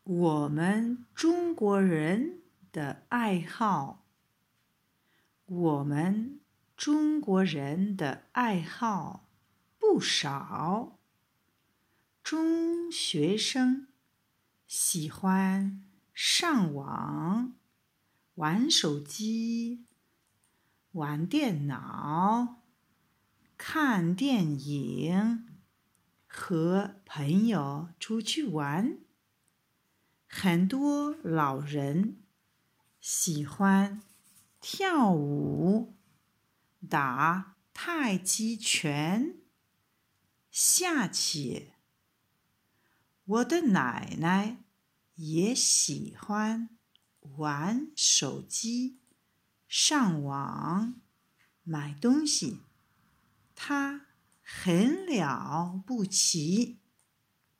我们中国人的爱好，我们中国人的爱好不少。中学生喜欢上网、玩手机、玩电脑、看电影，和朋友出去玩。很多老人喜欢跳舞、打太极拳、下棋。我的奶奶也喜欢玩手机、上网、买东西。她很了不起。